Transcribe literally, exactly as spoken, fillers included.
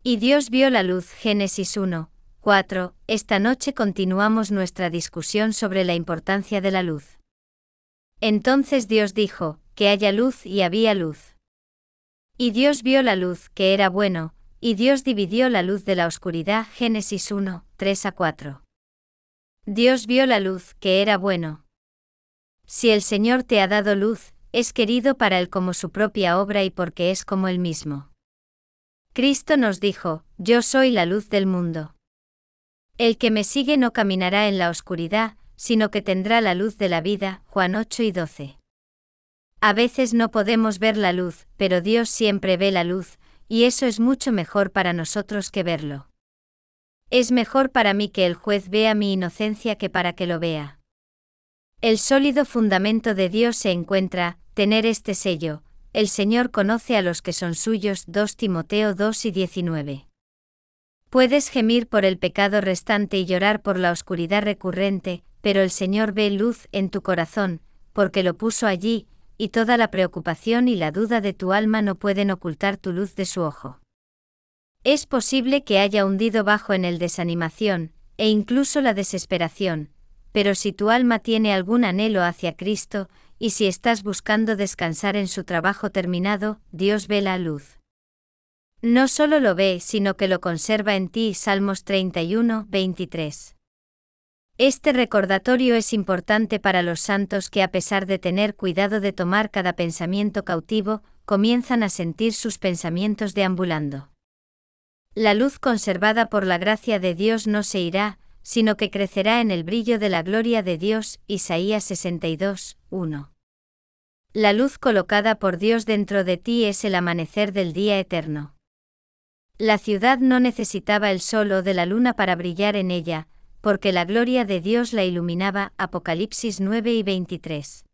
Y Dios vio la luz. Génesis uno, cuatro. Esta noche continuamos nuestra discusión sobre la importancia de la luz. Entonces Dios dijo, que haya luz, y había luz. Y Dios vio la luz, que era bueno, y Dios dividió la luz de la oscuridad. Génesis uno, tres a cuatro. Dios vio la luz, que era bueno. Si el Señor te ha dado luz, es querido para Él como su propia obra y porque es como Él mismo. Cristo nos dijo, yo soy la luz del mundo. El que me sigue no caminará en la oscuridad, sino que tendrá la luz de la vida. Juan ocho y doce. A veces no podemos ver la luz, pero Dios siempre ve la luz, y eso es mucho mejor para nosotros que verlo. Es mejor para mí que el juez vea mi inocencia que para que lo vea. El sólido fundamento de Dios se encuentra, tener este sello, el Señor conoce a los que son suyos. dos Timoteo dos y diecinueve. Puedes gemir por el pecado restante y llorar por la oscuridad recurrente, pero el Señor ve luz en tu corazón, porque lo puso allí, y toda la preocupación y la duda de tu alma no pueden ocultar tu luz de su ojo. Es posible que haya hundido bajo en el desanimación, e incluso la desesperación, pero si tu alma tiene algún anhelo hacia Cristo, y si estás buscando descansar en su trabajo terminado, Dios ve la luz. No solo lo ve, sino que lo conserva en ti. Salmos treinta y uno, veintitrés. Este recordatorio es importante para los santos que, a pesar de tener cuidado de tomar cada pensamiento cautivo, comienzan a sentir sus pensamientos deambulando. La luz conservada por la gracia de Dios no se irá, sino que crecerá en el brillo de la gloria de Dios. Isaías sesenta y dos, uno. La luz colocada por Dios dentro de ti es el amanecer del día eterno. La ciudad no necesitaba el sol o de la luna para brillar en ella, porque la gloria de Dios la iluminaba. Apocalipsis nueve y veintitrés.